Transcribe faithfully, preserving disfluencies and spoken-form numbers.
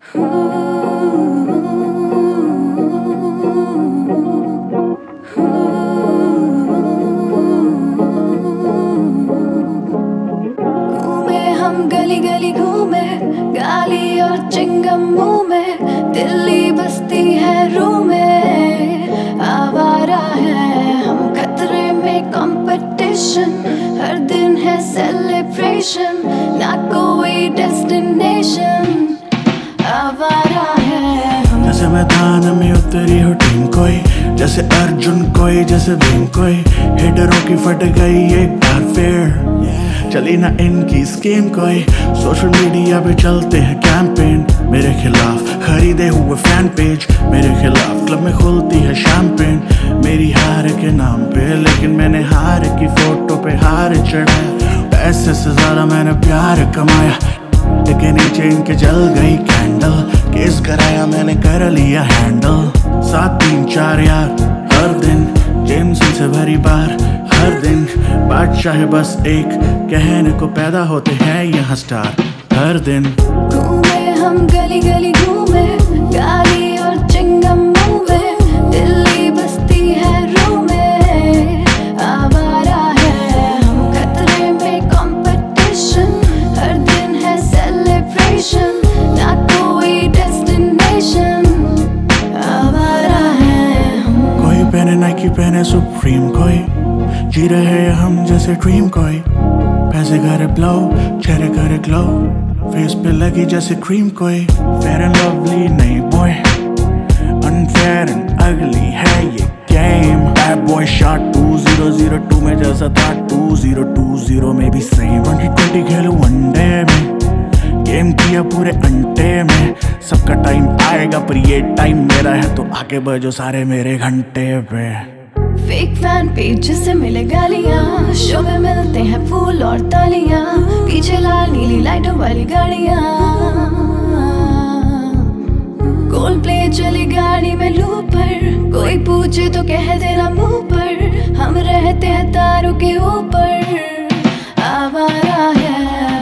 घूमे हम गली गली घूमे, गाली और चिंगम मुंह में, दिल्ली बसती है रूह में। आवारा है हम खतरे में कंपटीशन, हर दिन है सेलिब्रेशन, ना कोई डेस्टिनेशन। आवारा है हम जैसे मैदान में उतरी हो टीम कोई, जैसे अर्जुन कोई, जैसे भीम कोई। हिटरों की फट गई एक बार फिर, चली ना इनकी स्कीम कोई। सोशल मीडिया पे चलते हैं कैंपेन मेरे खिलाफ, खरीदे हुए फैन पेज मेरे खिलाफ। क्लब में खुलती है शैंपेन मेरी हार के नाम पे, लेकिन मैंने हार की फोटो पे हार चढ़ाया। पैसे से ज्यादा मैंने प्यार कमाया, लेकिन नीचे इनके जल गई कैंडल। केस कराया मैंने कर लिया हैंडल, सात तीन चार यार हर दिन, जेम्स से भरी बार हर दिन। बादशाह है बस एक, कहने को पैदा होते हैं यहाँ स्टार हर दिन। घूमे हम गली गली घूमे, गाली और चिंगम मुंह में, दिल्ली बसती है रूह में। आवारा है हम खतरे में कंपटीशन, हर दिन है सेलिब्रेशन, ना कोई डेस्टिनेशन। आवारा है हम। कोई पहने नाइकी पहने सुप्रीम कोई, जी रहे हैं हम जैसे ड्रीम कोई। पैसे करे ब्लो, चेहरे करे ग्लो, फेस पे लगी जैसे क्रीम कोई। फेयर एंड लवली नहीं बॉय, अनफेयर एंड अगली है ये game. Bad boy shot two zero zero two में जैसा था टू ज़ीरो टू ज़ीरो में भी सेम। ट्वेंटी ट्वेंटी खेलूं वनडे में, गेम किया पूरे अंटे में। सबका टाइम आएगा पर ये टाइम मेरा है, तो आगे बढ़ो सारे मेरे घंटे पे। फेक फैन पेज से मिले गालियां, शो में मिलते हैं फूल और तालियां, पीछे लाल नीली लाइटों वाली गाड़ियां। कोल्ड प्ले चली गाड़ी में लूप पर, कोई पूछे तो कह देना मुंह पर, हम रहते हैं तारों के ऊपर। आवारा है